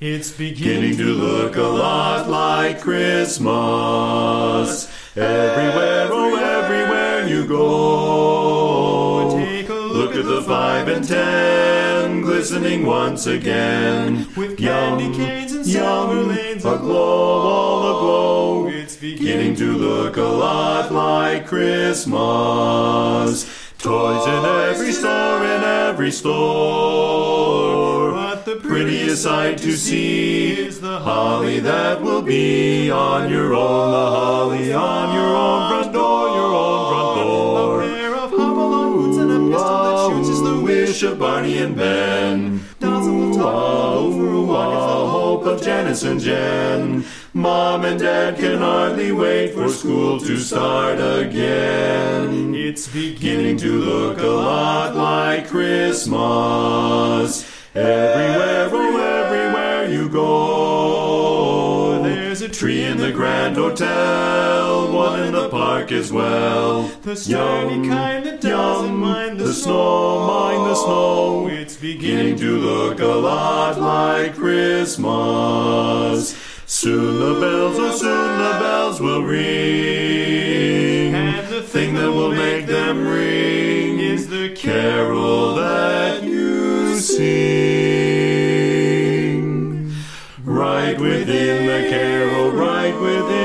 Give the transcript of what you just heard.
It's beginning to look a lot like Christmas. Everywhere, oh everywhere you go. Take a Look at the 5 and 10 glistening once again, with candy canes and silver lanes aglow, all aglow. It's Beginning to look a lot like Christmas. Toys in every store, But the prettiest sight to see is the holly that will be on your own, the holly on your own front door, your own front door. A pair of hop-along boots and a pistol that shoots is the wish of Barney and Ben. Dolls on the top Ooh, for a walk is the hope of Janice and Jen. Mom and Dad can hardly wait for school to start again. It's Beginning to look a lot like Christmas. Everywhere, oh everywhere you go. There's a Tree in the Grand Hotel, one in the park as well. The sturdy kind that doesn't mind the snow, mind the snow. It's Beginning to look a lot like Christmas. Soon the bells, oh soon the bells will ring. And the Thing that will make them ring is the carol that you sing. Right within the carol, right within